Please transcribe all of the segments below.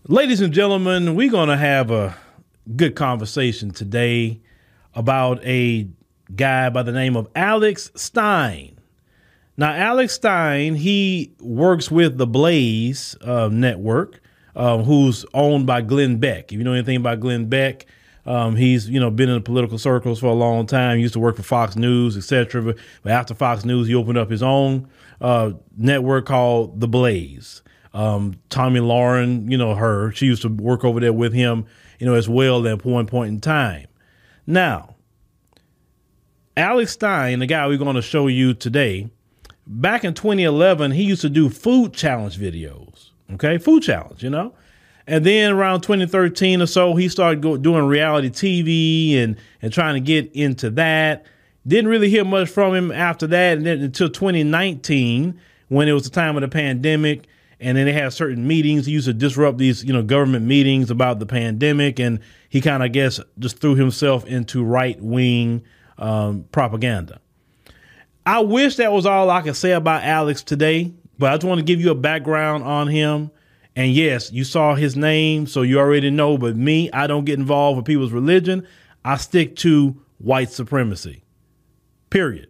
Ladies and gentlemen, we're going to have a good conversation today about a guy by the name of Alex Stein. Now, Alex Stein, he works with the Blaze network, who's owned by Glenn Beck. If you know anything about Glenn Beck, he's been in the political circles for a long time. He used to work for Fox News, etc. But after Fox News, he opened up his own network called The Blaze. Tommy Lauren, she used to work over there with him, as well at one point in time. Now, Alex Stein, the guy we're going to show you today, back in 2011, he used to do food challenge videos. Okay, food challenge, And then around 2013 or so, he started doing reality TV and trying to get into that. Didn't really hear much from him after that, and then until 2019, when it was the time of the pandemic. And then they had certain meetings. He used to disrupt these, government meetings about the pandemic. And he kind of, just threw himself into right-wing propaganda. I wish that was all I could say about Alex today, but I just want to give you a background on him. And yes, you saw his name, so you already know. But me, I don't get involved with people's religion. I stick to white supremacy, period.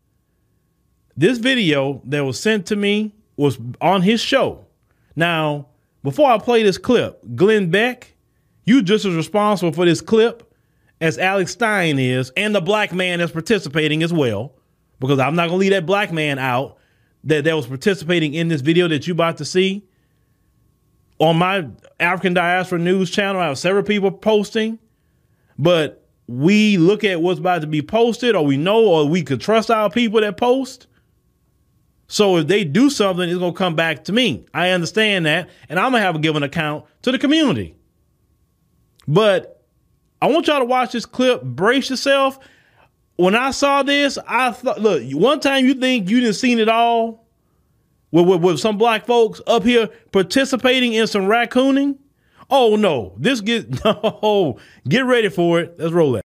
This video that was sent to me was on his show. Now, before I play this clip, Glenn Beck, you just as responsible for this clip as Alex Stein is, and the black man that's participating as well, because I'm not going to leave that black man out that was participating in this video that you about to see. On my African Diaspora News channel, I have several people posting, but we look at what's about to be posted, or we know, or we could trust our people that post. So if they do something, it's going to come back to me. I understand that, and I'm going to have a given account to the community. But I want y'all to watch this clip. Brace yourself. When I saw this, I thought, look, one time you think you didn't seen it all with some black folks up here participating in some raccooning. Oh, no. Get ready for it. Let's roll that.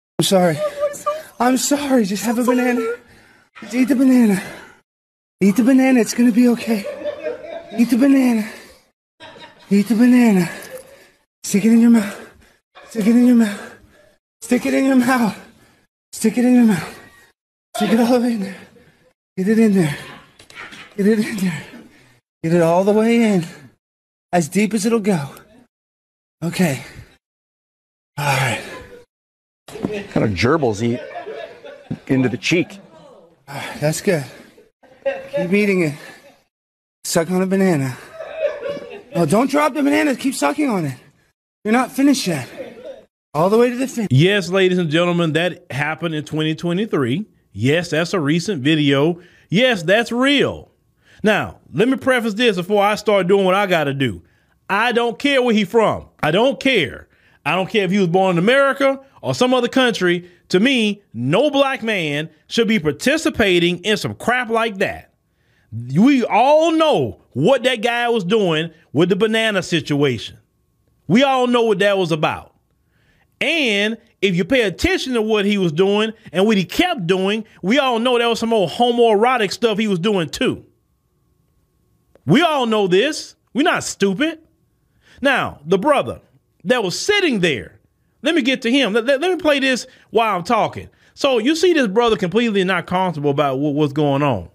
I'm sorry. Just have a banana. Just eat the banana. Eat the banana. It's going to be okay. Eat the banana. Eat the banana. Stick it in your mouth. Stick it in your mouth. Stick it in your mouth. Stick it in your mouth. Stick it all the way in there. Get it in there. Get it in there. Get it all the way in. As deep as it'll go. Okay. All right. What kind of gerbils eat into the cheek? That's good. Keep eating it. Suck on a banana. Oh, don't drop the banana. Keep sucking on it. You're not finished yet. All the way to the finish. Yes, ladies and gentlemen, that happened in 2023. Yes, that's a recent video. Yes, that's real. Now, let me preface this before I start doing what I got to do. I don't care where he's from. I don't care. I don't care if he was born in America or some other country. To me, no black man should be participating in some crap like that. We all know what that guy was doing with the banana situation. We all know what that was about. And if you pay attention to what he was doing and what he kept doing, we all know there was some old homoerotic stuff he was doing too. We all know this. We're not stupid. Now, the brother that was sitting there, let me get to him. Let me play this while I'm talking. So you see this brother completely not comfortable about what's going on.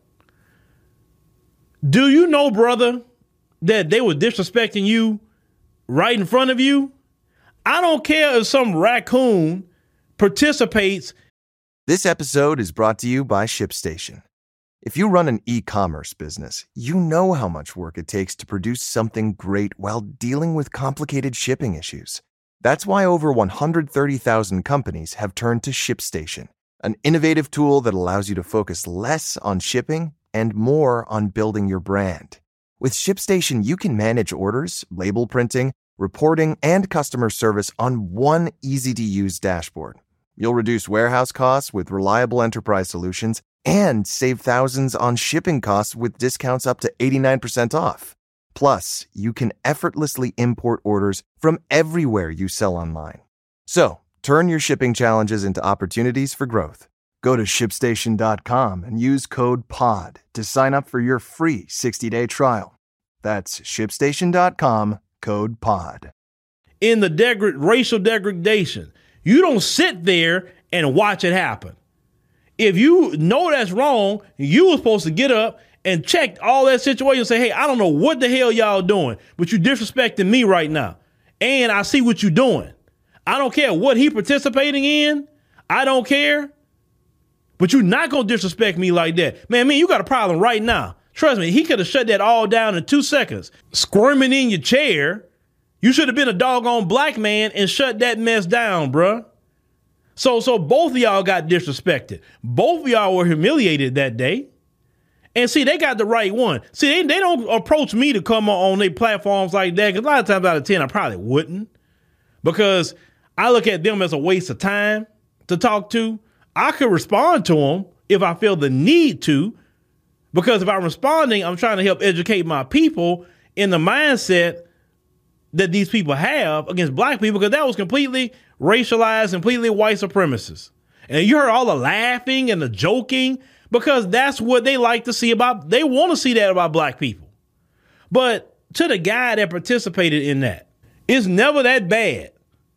Do you know, brother, that they were disrespecting you right in front of you? I don't care if some raccoon participates. This episode is brought to you by ShipStation. If you run an e-commerce business, you know how much work it takes to produce something great while dealing with complicated shipping issues. That's why over 130,000 companies have turned to ShipStation, an innovative tool that allows you to focus less on shipping and more on building your brand. With ShipStation, you can manage orders, label printing, reporting, and customer service on one easy-to-use dashboard. You'll reduce warehouse costs with reliable enterprise solutions and save thousands on shipping costs with discounts up to 89% off. Plus, you can effortlessly import orders from everywhere you sell online. So, turn your shipping challenges into opportunities for growth. Go to ShipStation.com and use code POD to sign up for your free 60-day trial. That's ShipStation.com, code POD. in the racial degradation. You don't sit there and watch it happen. If you know that's wrong, you were supposed to get up and check all that situation and say, hey, I don't know what the hell y'all doing, but you disrespecting me right now. And I see what you're doing. I don't care what he participating in. I don't care. But you're not going to disrespect me like that. Man, you got a problem right now. Trust me, he could have shut that all down in 2 seconds. Squirming in your chair. You should have been a doggone black man and shut that mess down, bruh. So both of y'all got disrespected. Both of y'all were humiliated that day. And see, they got the right one. See, they don't approach me to come on their platforms like that, because a lot of times out of 10, I probably wouldn't. Because I look at them as a waste of time to talk to. I could respond to them if I feel the need to, because if I'm responding, I'm trying to help educate my people in the mindset that these people have against black people, because that was completely racialized, completely white supremacist. And you heard all the laughing and the joking, because that's what they like to see about, they want to see that about black people. But to the guy that participated in that, it's never that bad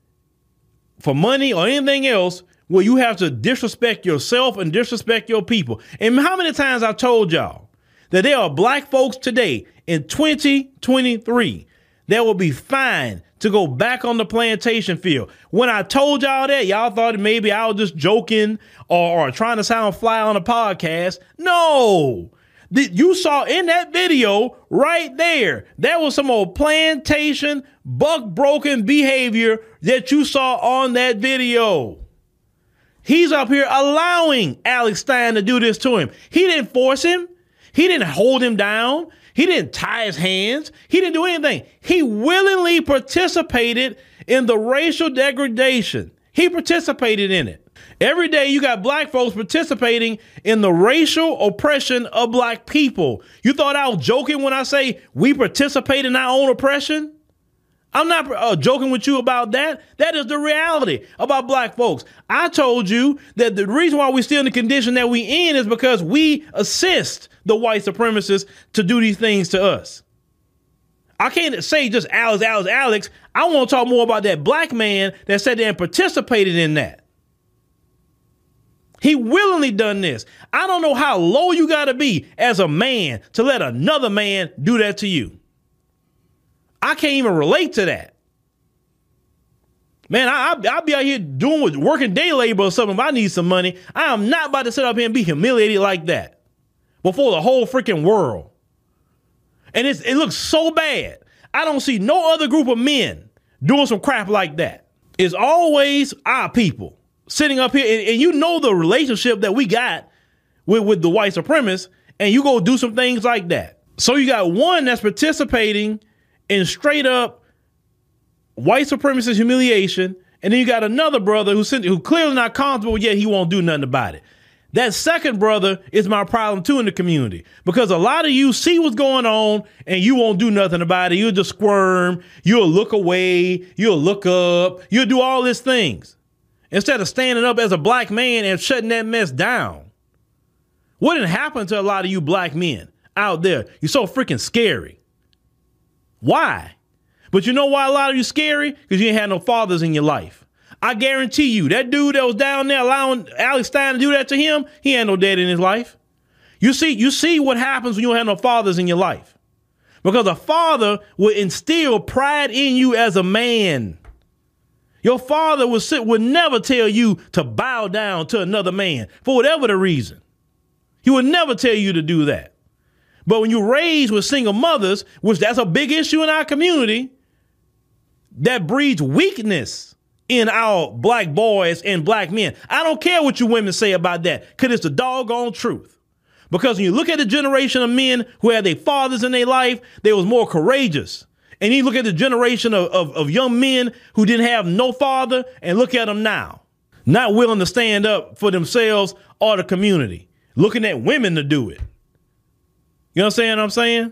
for money or anything else where you have to disrespect yourself and disrespect your people. And how many times I've told y'all that there are black folks today in 2023 that will be fine to go back on the plantation field. When I told y'all that, y'all thought maybe I was just joking or trying to sound fly on a podcast. No. You saw in that video right there, that was some old plantation, buck-broken behavior that you saw on that video. He's up here allowing Alex Stein to do this to him. He didn't force him. He didn't hold him down. He didn't tie his hands. He didn't do anything. He willingly participated in the racial degradation. He participated in it. Every day you got black folks participating in the racial oppression of black people. You thought I was joking when I say we participate in our own oppression? I'm not joking with you about that. That is the reality about black folks. I told you that the reason why we're still in the condition that we in is because we assist the white supremacists to do these things to us. I can't say just Alex. I want to talk more about that black man that sat there and participated in that. He willingly done this. I don't know how low you got to be as a man to let another man do that to you. I can't even relate to that. Man, I'll be out here working day labor or something if I need some money. I am not about to sit up here and be humiliated like that before the whole freaking world. And it looks so bad. I don't see no other group of men doing some crap like that. It's always our people sitting up here, and you know the relationship that we got with the white supremacists, and you go do some things like that. So you got one that's participating in straight up white supremacist humiliation, and then you got another brother who clearly not comfortable, yet he won't do nothing about it. That second brother is my problem too in the community, because a lot of you see what's going on and you won't do nothing about it. You'll just squirm, you'll look away, you'll look up, you'll do all these things instead of standing up as a black man and shutting that mess down. What didn't happen to a lot of you black men out there? You're so freaking scary. Why? But you know why a lot of you scary? Because you ain't had no fathers in your life. I guarantee you, that dude that was down there allowing Alex Stein to do that to him, he had no dad in his life. You see what happens when you don't have no fathers in your life. Because a father will instill pride in you as a man. Your father would never tell you to bow down to another man for whatever the reason. He would never tell you to do that. But when you're raised with single mothers, which that's a big issue in our community, that breeds weakness in our black boys and black men. I don't care what you women say about that, because it's the doggone truth. Because when you look at the generation of men who had their fathers in their life, they was more courageous. And you look at the generation of young men who didn't have no father, and look at them now, not willing to stand up for themselves or the community, looking at women to do it. You understand what I'm saying?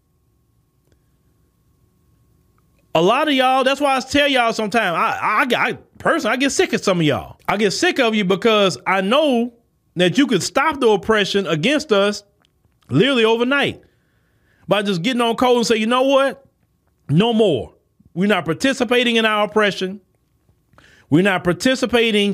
A lot of y'all, that's why I tell y'all sometimes, I personally, I get sick of some of y'all. I get sick of you because I know that you could stop the oppression against us literally overnight by just getting on code and say, you know what? No more. We're not participating in our oppression. We're not participating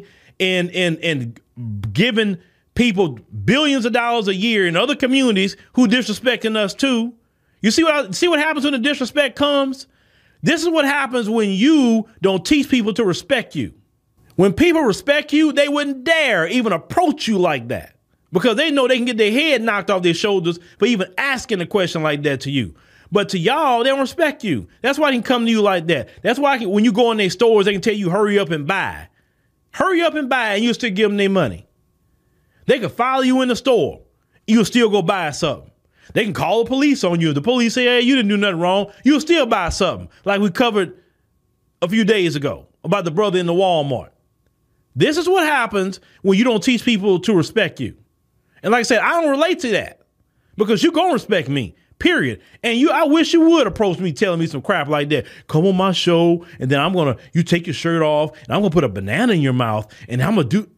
in giving people billions of dollars a year in other communities who disrespecting us too. You see what happens when the disrespect comes? This is what happens when you don't teach people to respect you. When people respect you, they wouldn't dare even approach you like that because they know they can get their head knocked off their shoulders for even asking a question like that to you. But to y'all, they don't respect you. That's why they can come to you like that. That's why when you go in their stores, they can tell you, hurry up and buy. Hurry up and buy, and you'll still give them their money. They can follow you in the store. You'll still go buy something. They can call the police on you. If the police say, hey, you didn't do nothing wrong, you'll still buy something. Like we covered a few days ago about the brother in the Walmart. This is what happens when you don't teach people to respect you. And like I said, I don't relate to that because you're going to respect me, period. And I wish you would approach me telling me some crap like that. Come on my show, and then you take your shirt off, and I'm going to put a banana in your mouth, and I'm going to do.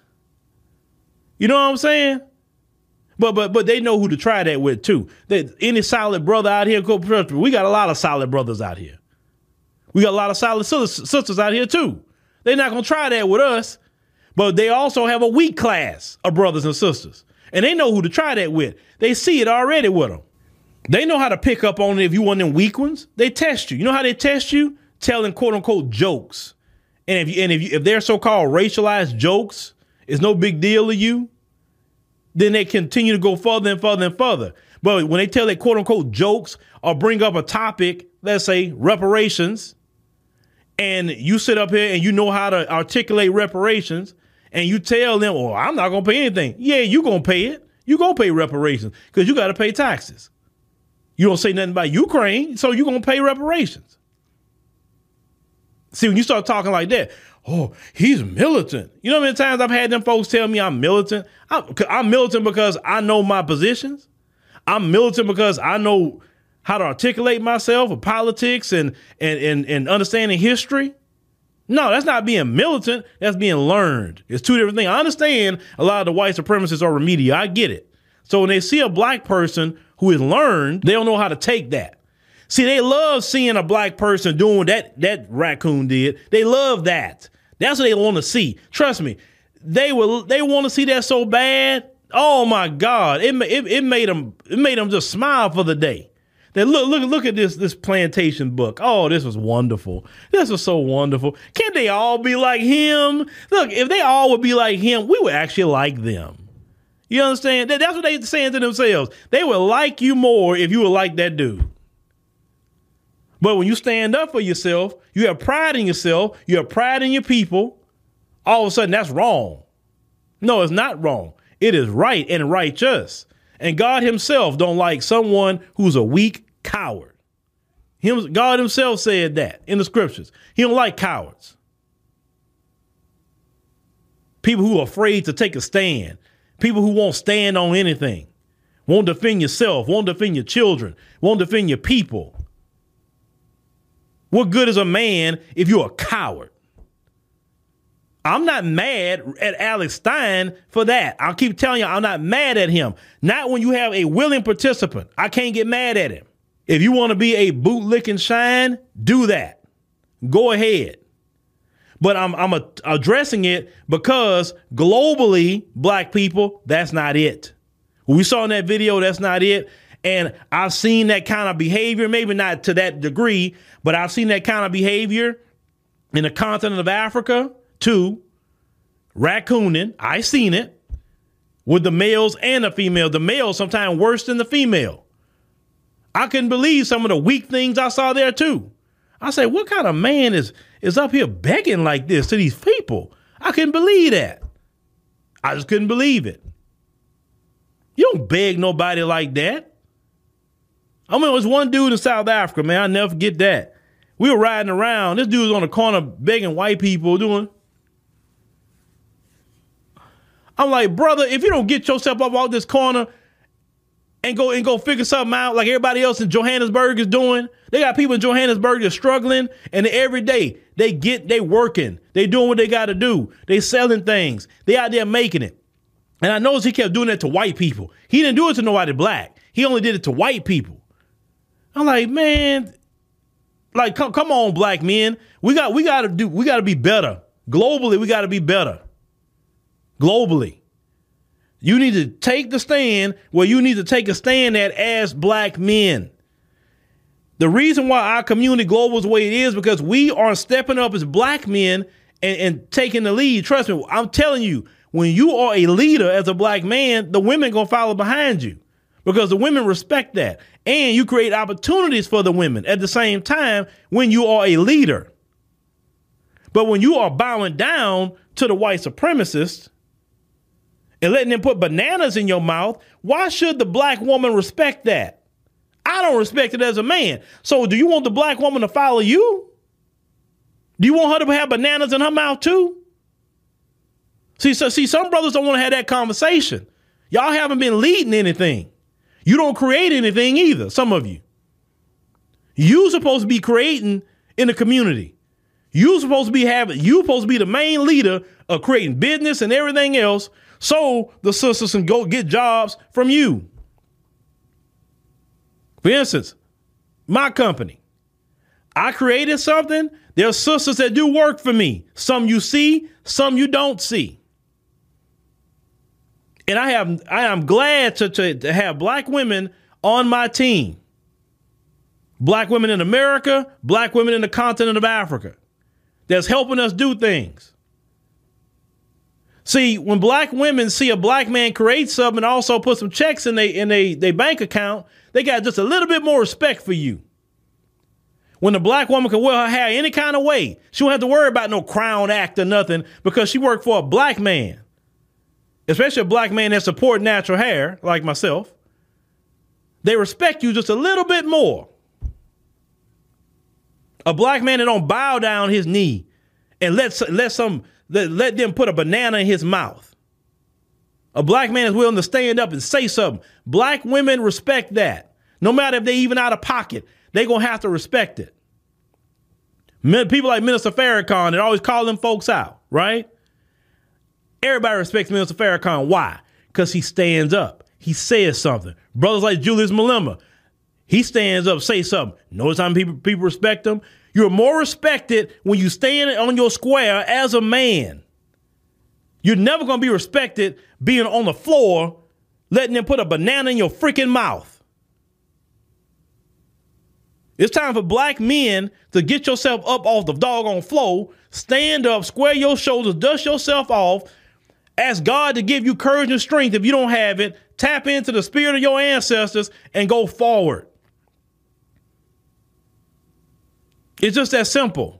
You know what I'm saying? But they know who to try that with, too. Any solid brother out here, we got a lot of solid brothers out here. We got a lot of solid sisters out here, too. They're not going to try that with us, but they also have a weak class of brothers and sisters. And they know who to try that with. They see it already with them. They know how to pick up on it if you one of them weak ones. They test you. You know how they test you? Telling quote unquote jokes. And if they're so-called racialized jokes, it's no big deal to you, then they continue to go further and further and further. But when they tell their quote unquote jokes or bring up a topic, let's say reparations, and you sit up here and you know how to articulate reparations, and you tell them, well, I'm not going to pay anything. Yeah, you're going to pay it. You're going to pay reparations because you got to pay taxes. You don't say nothing about Ukraine, so you're going to pay reparations. See, when you start talking like that, oh, he's militant. You know how many times I've had them folks tell me I'm militant? I'm militant because I know my positions. I'm militant because I know how to articulate myself with politics and understanding history. No, that's not being militant. That's being learned. It's two different things. I understand a lot of the white supremacists are remedial. I get it. So when they see a black person who is learned, they don't know how to take that. See, they love seeing a black person doing what that raccoon did. They love that. That's what they want to see. Trust me, they want to see that so bad. Oh my God, it made them just smile for the day. They look at this plantation book. Oh, this was wonderful. This was so wonderful. Can't they all be like him? Look, if they all would be like him, we would actually like them. You understand? That's what they're saying to themselves. They would like you more if you were like that dude. But when you stand up for yourself, you have pride in yourself, you have pride in your people, all of a sudden that's wrong. No, it's not wrong. It is right and righteous. And God himself don't like someone who's a weak coward. God himself said that in the scriptures. He don't like cowards. People who are afraid to take a stand. People who won't stand on anything. Won't defend yourself, won't defend your children, won't defend your people. What good is a man if you're a coward? I'm not mad at Alex Stein for that. I'll keep telling you, I'm not mad at him. Not when you have a willing participant. I can't get mad at him. If you want to be a bootlicking shine, do that. Go ahead. But I'm addressing it because globally, black people, that's not it. What we saw in that video, that's not it. And I've seen that kind of behavior, maybe not to that degree, but I've seen that kind of behavior in the continent of Africa too. Raccooning, I seen it with the males and the female. The male sometimes worse than the female. I couldn't believe some of the weak things I saw there too. I say, what kind of man is up here begging like this to these people? I couldn't believe that. I just couldn't believe it. You don't beg nobody like that. I mean, there was one dude in South Africa, man. I'll never forget that. We were riding around. This dude was on the corner begging white people doing. I'm like, brother, if you don't get yourself up out this corner and go figure something out like everybody else in Johannesburg is doing. They got people in Johannesburg that's struggling, and every day they working. They doing what they got to do. They selling things. They out there making it. And I noticed he kept doing that to white people. He didn't do it to nobody black. He only did it to white people. I'm like, man, Like, come on, black men. We got to be better. Globally, we got to be better. Globally. You need to take the stand where you need to take a stand at as black men. The reason why our community global is the way it is because we are stepping up as black men and taking the lead. Trust me, I'm telling you, when you are a leader as a black man, the women going to follow behind you because the women respect that. And you create opportunities for the women at the same time when you are a leader. But when you are bowing down to the white supremacists and letting them put bananas in your mouth, why should the black woman respect that? I don't respect it as a man. So do you want the black woman to follow you? Do you want her to have bananas in her mouth too? See, some brothers don't want to have that conversation. Y'all haven't been leading anything. You don't create anything either, some of you. You supposed to be creating in the community. You supposed to be the main leader of creating business and everything else so the sisters can go get jobs from you. For instance, my company, I created something. There are sisters that do work for me. Some you see, some you don't see. And I am glad to have black women on my team. Black women in America, black women in the continent of Africa that's helping us do things. See, when black women see a black man create something and also put some checks in they bank account, they got just a little bit more respect for you. When the black woman can wear her hair any kind of way, she don't have to worry about no Crown Act or nothing because she worked for a black man. Especially a black man that support natural hair, like myself. They respect you just a little bit more. A black man that don't bow down his knee and let them put a banana in his mouth. A black man is willing to stand up and say something. Black women respect that. No matter if they even out of pocket, they gonna have to respect it. People like Minister Farrakhan that always call them folks out, right? Everybody respects Minister Farrakhan. Why? Because he stands up. He says something. Brothers like Julius Malema, he stands up, say something. Notice how people respect him? You're more respected when you stand on your square as a man. You're never going to be respected being on the floor, letting them put a banana in your freaking mouth. It's time for black men to get yourself up off the doggone floor, stand up, square your shoulders, dust yourself off, ask God to give you courage and strength. If you don't have it, tap into the spirit of your ancestors and go forward. It's just that simple.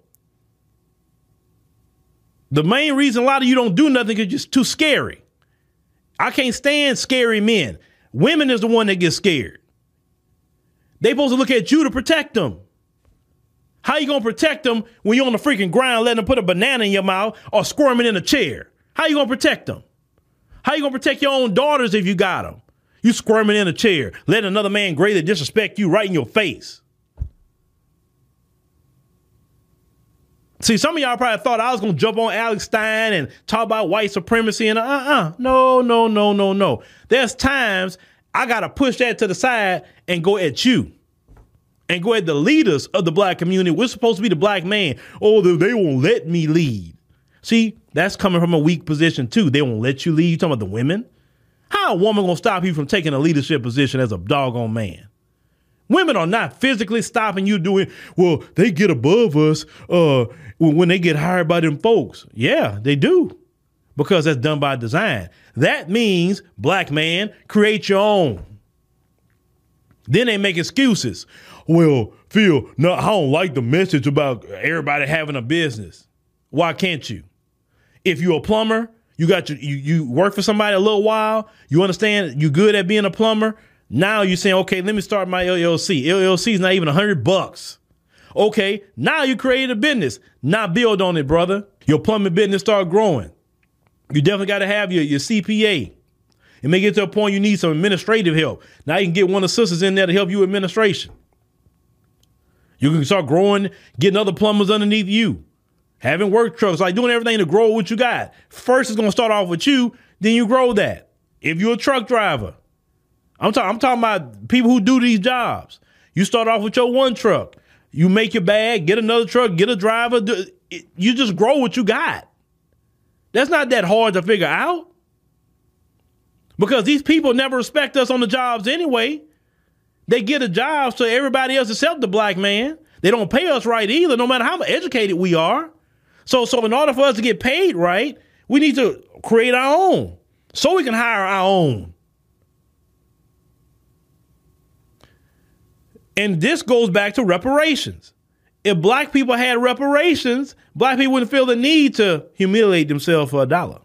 The main reason a lot of you don't do nothing is just too scary. I can't stand scary men. Women is the one that gets scared. They supposed to look at you to protect them. How you going to protect them when you're on the freaking ground letting them put a banana in your mouth or squirming in a chair? How you going to protect them? How you going to protect your own daughters if you got them? You squirming in a chair, letting another man greatly disrespect you right in your face. See, some of y'all probably thought I was going to jump on Alex Stein and talk about white supremacy and No. There's times I got to push that to the side and go at you and go at the leaders of the black community. We're supposed to be the black man. Oh, they won't let me lead. See, that's coming from a weak position, too. They won't let you lead. You talking about the women? How a woman going to stop you from taking a leadership position as a doggone man? Women are not physically stopping you doing, well, they get above us when they get hired by them folks. Yeah, they do. Because that's done by design. That means, black man, create your own. Then they make excuses. Well, Phil, no, I don't like the message about everybody having a business. Why can't you? If you're a plumber, you work for somebody a little while, you understand you good at being a plumber. Now you're saying, okay, let me start my LLC. LLC is not even $100. Okay, now you created a business. Now build on it, brother. Your plumbing business start growing. You definitely got to have your CPA. It may get to a point you need some administrative help. Now you can get one of the sisters in there to help you with administration. You can start growing, getting other plumbers underneath you. Having work trucks, like doing everything to grow what you got. First, it's going to start off with you, then you grow that. If you're a truck driver, I'm talking about people who do these jobs. You start off with your one truck. You make your bag, get another truck, get a driver. You just grow what you got. That's not that hard to figure out. Because these people never respect us on the jobs anyway. They get a job so everybody else except the black man. They don't pay us right either, no matter how educated we are. So in order for us to get paid right, we need to create our own so we can hire our own. And this goes back to reparations. If black people had reparations, black people wouldn't feel the need to humiliate themselves for $1.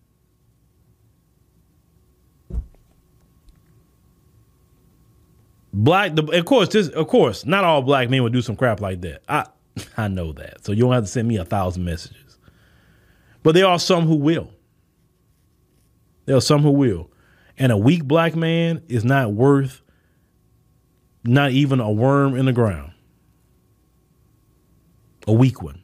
Of course, not all black men would do some crap like that. I know that. So you don't have to send me 1,000 messages. But there are some who will. There are some who will. And a weak black man is not worth not even a worm in the ground. A weak one.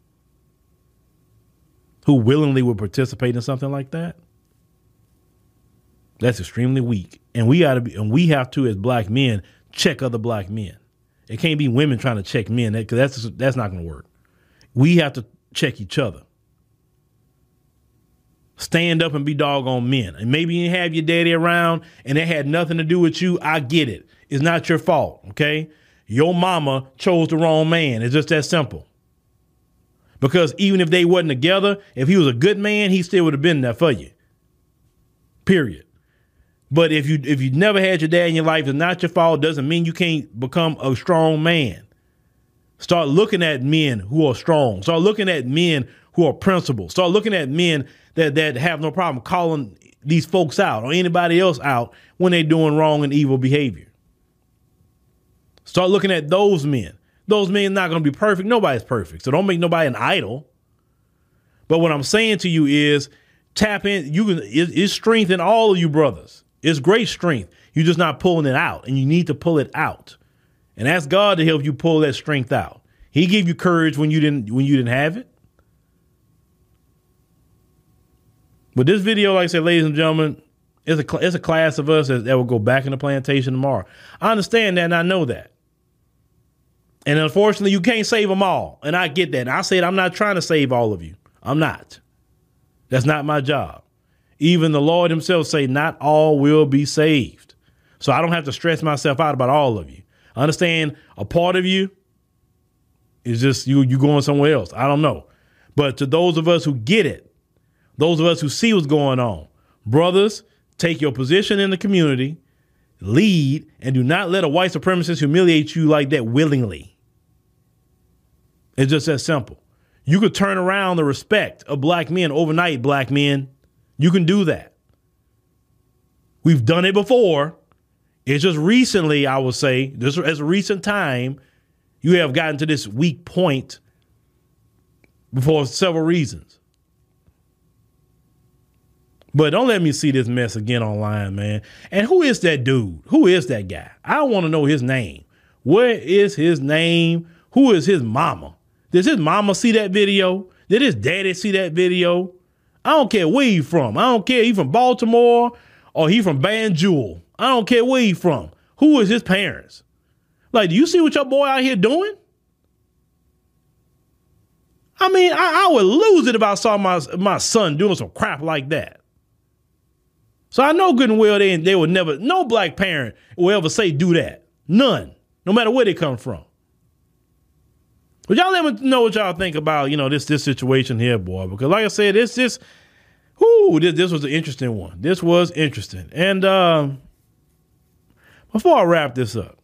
Who willingly would participate in something like that. That's extremely weak. And we have to, as black men, check other black men. It can't be women trying to check men, because that's not going to work. We have to check each other. Stand up and be doggone men. And maybe you have your daddy around and it had nothing to do with you. I get it. It's not your fault, okay? Your mama chose the wrong man. It's just that simple. Because even if they wasn't together, if he was a good man, he still would have been there for you. Period. But if you never had your dad in your life, it's not your fault. Doesn't mean you can't become a strong man. Start looking at men who are strong. Start looking at men who are principled. Start looking at men that have no problem calling these folks out or anybody else out when they're doing wrong and evil behavior. Start looking at those men. Those men are not going to be perfect. Nobody's perfect. So don't make nobody an idol. But what I'm saying to you is tap in. It's strength in all of you brothers. It's great strength. You're just not pulling it out, and you need to pull it out. And ask God to help you pull that strength out. He gave you courage when you didn't have it. But this video, like I said, ladies and gentlemen, it's a class of us that will go back in the plantation tomorrow. I understand that, and I know that. And unfortunately, you can't save them all. And I get that. And I said, I'm not trying to save all of you. I'm not. That's not my job. Even the Lord himself say not all will be saved. So I don't have to stress myself out about all of you. I understand a part of you is just you going somewhere else. I don't know. But to those of us who get it, those of us who see what's going on, brothers, take your position in the community, lead, and do not let a white supremacist humiliate you like that willingly. It's just that simple. You could turn around the respect of black men overnight, black men. You can do that. We've done it before. It's just recently, I would say, just as a recent time, you have gotten to this weak point for several reasons. But don't let me see this mess again online, man. And who is that dude? Who is that guy? I want to know his name. Where is his name? Who is his mama? Does his mama see that video? Did his daddy see that video? I don't care where he from. I don't care he from Baltimore or he from Banjul. I don't care where he from. Who is his parents? Like, do you see what your boy out here doing? I mean, I would lose it if I saw my son doing some crap like that. So I know good and well they would never, no black parent will ever say do that. None. No matter where they come from. But y'all let me know what y'all think about, this situation here, boy. Because like I said, this was an interesting one. This was interesting. And before I wrap this up,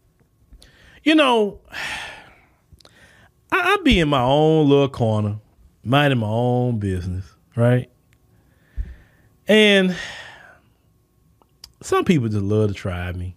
I be in my own little corner, minding my own business, right? And some people just love to try me.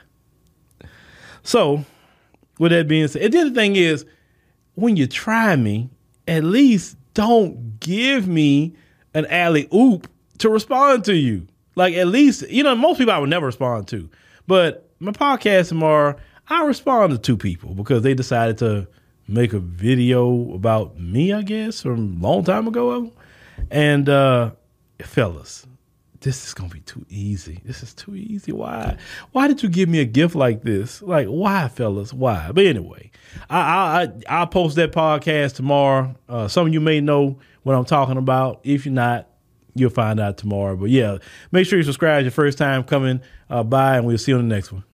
So, with that being said, and then the thing is, when you try me, at least don't give me an alley-oop to respond to you. Like, at least, most people I would never respond to. But my podcast tomorrow, I respond to 2 people because they decided to make a video about me, I guess, from a long time ago. And fellas, this is gonna be too easy. This is too easy. Why did you give me a gift like this? Like, why, fellas? Why? But anyway, I'll post that podcast tomorrow. Some of you may know what I'm talking about. If you're not, you'll find out tomorrow. But yeah, make sure you subscribe your first time coming by, and we'll see you on the next one.